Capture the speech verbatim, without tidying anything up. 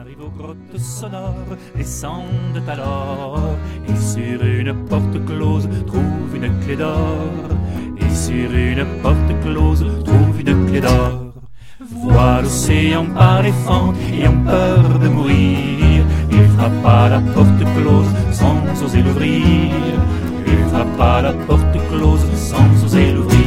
arrivent aux grottes sonores, descendent alors, et sur une porte close trouve une clé d'or, et sur une porte close trouve une clé d'or. Voit l'océan par les fentes, ayant peur de mourir, il frappe à la porte close sans oser l'ouvrir, il frappe à la porte close sans oser l'ouvrir.